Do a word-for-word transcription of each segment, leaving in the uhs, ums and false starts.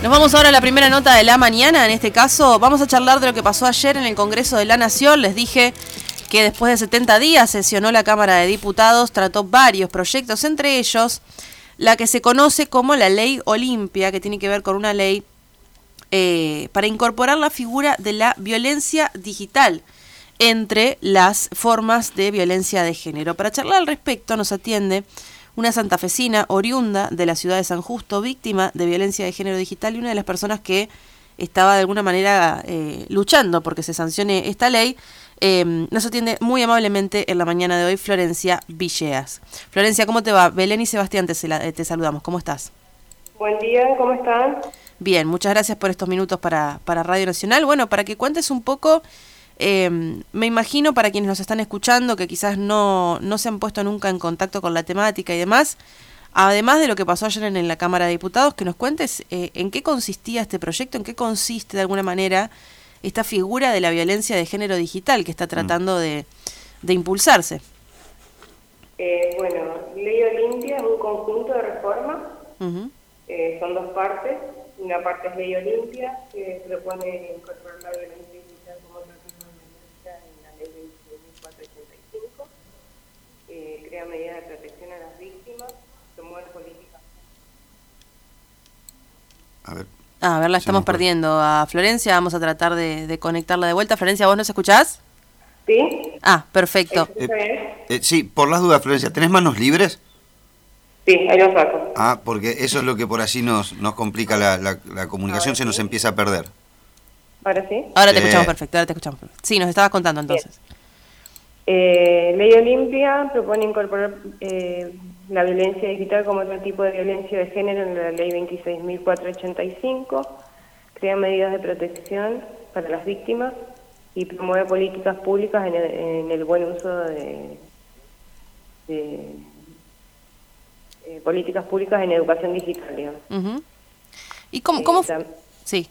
Nos vamos ahora a la primera nota de la mañana. En este caso vamos a charlar de lo que pasó ayer en el Congreso de la Nación. Les dije que después de setenta días sesionó la Cámara de Diputados, trató varios proyectos, entre ellos la que se conoce como la Ley Olimpia, que tiene que ver con una ley eh, para incorporar la figura de la violencia digital entre las formas de violencia de género. Para charlar al respecto nos atiende una santafesina oriunda de la ciudad de San Justo, víctima de violencia de género digital y una de las personas que estaba de alguna manera eh, luchando porque se sancione esta ley. Eh, nos atiende muy amablemente en la mañana de hoy Florencia Villegas. Florencia, ¿cómo te va? Belén y Sebastián te, te saludamos. ¿Cómo estás? Buen día, ¿cómo están? Bien, muchas gracias por estos minutos para, para Radio Nacional. Bueno, para que cuentes un poco... Eh, me imagino para quienes nos están escuchando que quizás no, no se han puesto nunca en contacto con la temática y demás, además de lo que pasó ayer en, en la Cámara de Diputados, que nos cuentes eh, en qué consistía este proyecto, en qué consiste de alguna manera esta figura de la violencia de género digital que está tratando de, de impulsarse. Eh, bueno, Ley Olimpia es un conjunto de reformas, uh-huh. eh, son dos partes. Una parte es Ley Olimpia, que propone incorporar la violencia digital como otro tipo de violencia en la Ley veintiséis mil cuatrocientos ochenta y cinco, eh, crea medidas de protección a las víctimas, promueve políticas. A ver, ah, a ver, la estamos perdiendo a Florencia, vamos a tratar de, de conectarla de vuelta. Florencia, ¿vos nos escuchás? Sí. Ah, perfecto. Eh, eh, sí, por las dudas, Florencia, ¿tenés manos libres? Sí, ahí lo saco. Ah, porque eso es lo que por allí nos, nos complica la, la, la comunicación, se nos empieza a perder. ¿Ahora sí? Ahora te eh. escuchamos perfecto, ahora te escuchamos perfecto. Sí, nos estabas contando entonces. Eh, Ley Olimpia propone incorporar eh, la violencia digital como otro tipo de violencia de género en la Ley veintiséis mil cuatrocientos ochenta y cinco, crea medidas de protección para las víctimas y promueve políticas públicas en el, en el buen uso de... de Eh, políticas públicas en educación digital, digamos. Uh-huh. ¿Y cómo? cómo Esa, sí.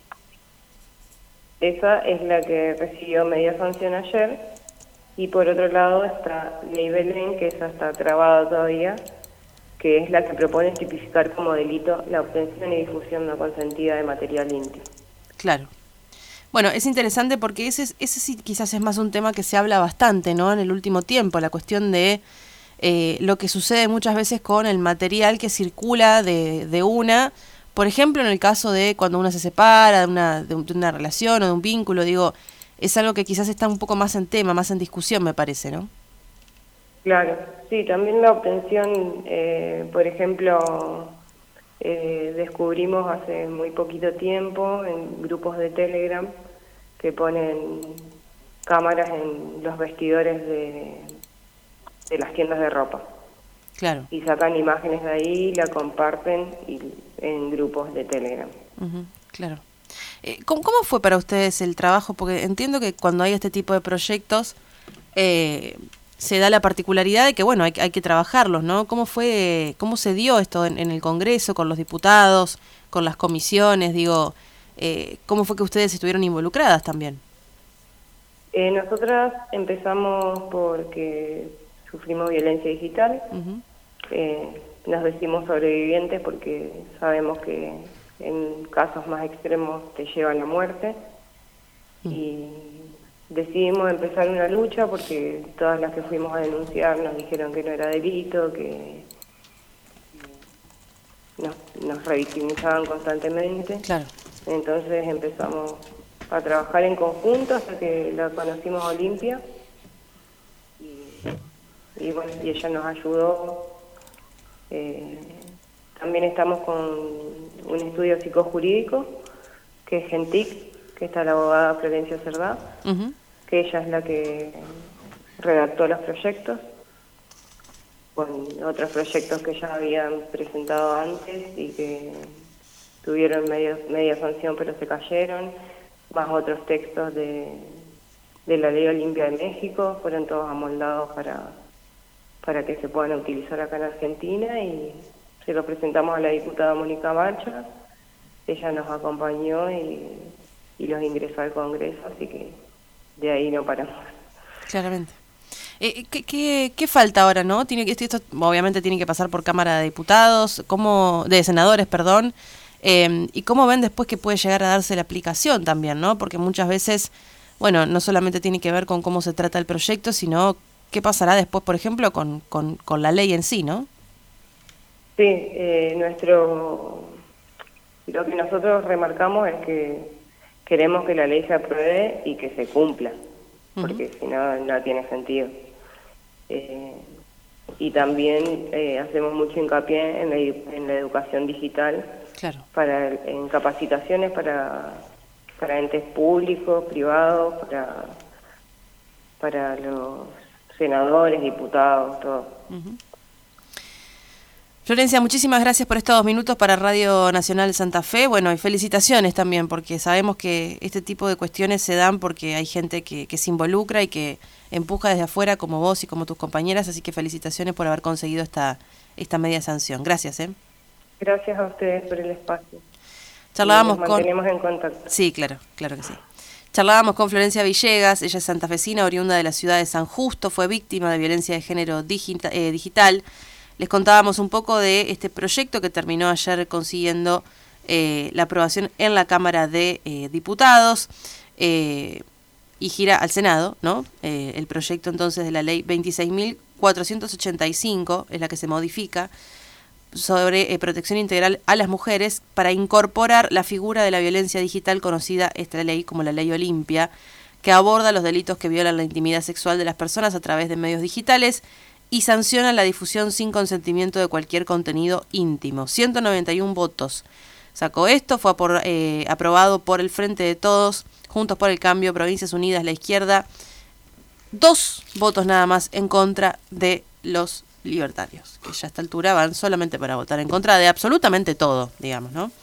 Esa es la que recibió media sanción ayer, y por otro lado está Ley Belén, que esa está trabada todavía, que es la que propone tipificar como delito la obtención y difusión no consentida de material íntimo. Claro. Bueno, es interesante porque ese, ese sí quizás es más un tema que se habla bastante, ¿no? En el último tiempo, la cuestión de Eh, lo que sucede muchas veces con el material que circula de, de una, por ejemplo, en el caso de cuando una se separa de una, de, un, de una relación o de un vínculo, digo, es algo que quizás está un poco más en tema, más en discusión, me parece, ¿no? Claro, sí, también la obtención, eh, por ejemplo, eh, descubrimos hace muy poquito tiempo en grupos de Telegram que ponen cámaras en los vestidores de... de las tiendas de ropa. Claro. Y sacan imágenes de ahí, la comparten y, en grupos de Telegram. Uh-huh, claro. Eh, ¿cómo, ¿Cómo fue para ustedes el trabajo? Porque entiendo que cuando hay este tipo de proyectos eh, se da la particularidad de que, bueno, hay, hay que trabajarlos, ¿no? ¿Cómo fue, cómo se dio esto en, en el Congreso, con los diputados, con las comisiones? Digo, eh, ¿cómo fue que ustedes estuvieron involucradas también? Eh, nosotras empezamos porque sufrimos violencia digital, uh-huh. eh, nos decimos sobrevivientes porque sabemos que en casos más extremos te llevan a la muerte, uh-huh. y decidimos empezar una lucha porque todas las que fuimos a denunciar nos dijeron que no era delito, que nos, nos revictimizaban constantemente. Claro. Entonces empezamos a trabajar en conjunto hasta que la conocimos a Olimpia. Y bueno, y ella nos ayudó. Eh, también estamos con un estudio psicojurídico, que es Gentic, que está la abogada Florencia Cerdá, uh-huh. que ella es la que redactó los proyectos, con otros proyectos que ya habían presentado antes y que tuvieron medio, media sanción pero se cayeron, más otros textos de, de la Ley Olimpia de México, fueron todos amoldados para... para que se puedan utilizar acá en Argentina, y se lo presentamos a la diputada Mónica Bacha, ella nos acompañó y, y los ingresó al Congreso, así que de ahí no paramos. Claramente. Eh, ¿qué, qué, ¿Qué falta ahora, no? Tiene que, esto obviamente tiene que pasar por Cámara de Diputados, ¿cómo, de Senadores, perdón. Eh, y cómo ven después que puede llegar a darse la aplicación también, ¿no? Porque muchas veces, bueno, no solamente tiene que ver con cómo se trata el proyecto, sino qué pasará después, por ejemplo, con, con, con la ley en sí, ¿no? Sí, eh, nuestro, lo que nosotros remarcamos es que queremos que la ley se apruebe y que se cumpla, porque uh-huh. si no, no tiene sentido. Eh, y también eh, hacemos mucho hincapié en la, en la educación digital, claro. para en capacitaciones para, para entes públicos, privados, para, para los senadores, diputados, todo. Uh-huh. Florencia, muchísimas gracias por estos dos minutos para Radio Nacional Santa Fe. Bueno, y felicitaciones también, porque sabemos que este tipo de cuestiones se dan porque hay gente que, que se involucra y que empuja desde afuera, como vos y como tus compañeras, así que felicitaciones por haber conseguido esta, esta media sanción. Gracias, ¿eh? Gracias a ustedes por el espacio. Charlábamos nos mantenemos con... en contacto. Sí, claro, claro que sí. Charlábamos con Florencia Villegas, ella es santafesina, oriunda de la ciudad de San Justo, fue víctima de violencia de género digita, eh, digital. Les contábamos un poco de este proyecto que terminó ayer consiguiendo eh, la aprobación en la Cámara de eh, Diputados eh, y gira al Senado, ¿no? Eh, el proyecto entonces de la ley veintiséis mil cuatrocientos ochenta y cinco es la que se modifica sobre eh, protección integral a las mujeres para incorporar la figura de la violencia digital conocida esta ley como la Ley Olimpia, que aborda los delitos que violan la intimidad sexual de las personas a través de medios digitales y sanciona la difusión sin consentimiento de cualquier contenido íntimo. ciento noventa y uno votos sacó esto, fue por, eh, aprobado por el Frente de Todos, Juntos por el Cambio, Provincias Unidas, la Izquierda, dos votos nada más en contra de los libertarios, que ya a esta altura van solamente para votar en contra de absolutamente todo, digamos, ¿no?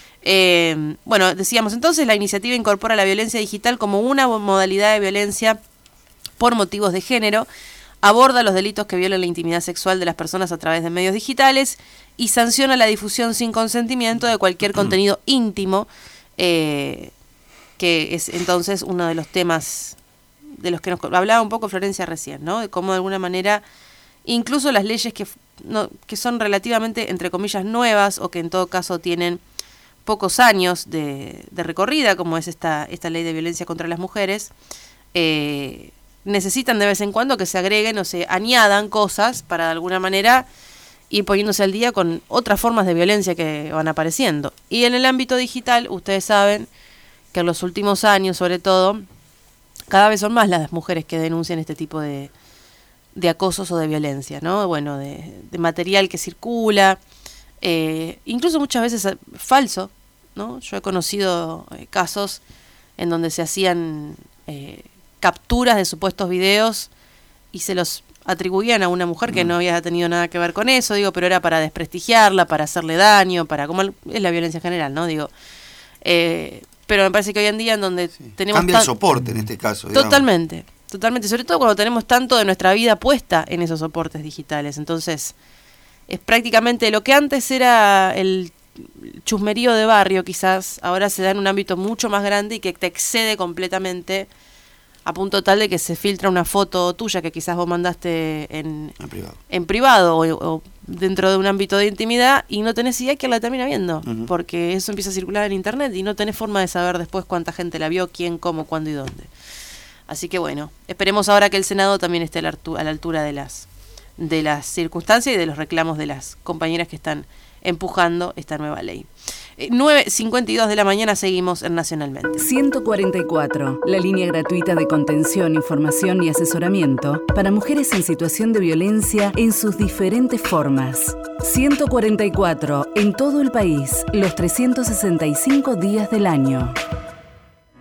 Eh, bueno, decíamos entonces, la iniciativa incorpora la violencia digital como una modalidad de violencia por motivos de género, aborda los delitos que violan la intimidad sexual de las personas a través de medios digitales y sanciona la difusión sin consentimiento de cualquier contenido íntimo, eh, que es entonces uno de los temas de los que nos hablaba un poco Florencia recién, ¿no? De cómo de alguna manera, incluso las leyes que, no, que son relativamente, entre comillas, nuevas o que en todo caso tienen pocos años de, de recorrida, como es esta, esta ley de violencia contra las mujeres, eh, necesitan de vez en cuando que se agreguen o se añadan cosas para de alguna manera ir poniéndose al día con otras formas de violencia que van apareciendo. Y en el ámbito digital, ustedes saben que en los últimos años, sobre todo, cada vez son más las mujeres que denuncian este tipo de, de acosos o de violencia, ¿no? Bueno, de, de material que circula, eh, incluso muchas veces falso, ¿no? Yo he conocido eh, casos en donde se hacían eh, capturas de supuestos videos y se los atribuían a una mujer que no había tenido nada que ver con eso, digo, pero era para desprestigiarla, para hacerle daño, para como el, es la violencia general, ¿no? Digo, eh, pero me parece que hoy en día en donde sí. tenemos cambia tan... el soporte en este caso, digamos. Totalmente, totalmente, sobre todo cuando tenemos tanto de nuestra vida puesta en esos soportes digitales, entonces es prácticamente lo que antes era el chusmerío de barrio, quizás ahora se da en un ámbito mucho más grande y que te excede completamente, a punto tal de que se filtra una foto tuya que quizás vos mandaste en, en privado, en privado o, o dentro de un ámbito de intimidad y no tenés idea quién la termina viendo, uh-huh. porque eso empieza a circular en internet y no tenés forma de saber después cuánta gente la vio, quién, cómo, cuándo y dónde. Así que bueno, esperemos ahora que el Senado también esté a la, a la altura de las, de las circunstancias y de los reclamos de las compañeras que están empujando esta nueva ley. nueve cincuenta y dos de la mañana, seguimos en Nacionalmente. ciento cuarenta y cuatro, la línea gratuita de contención, información y asesoramiento para mujeres en situación de violencia en sus diferentes formas. ciento cuarenta y cuatro, en todo el país, los trescientos sesenta y cinco días del año.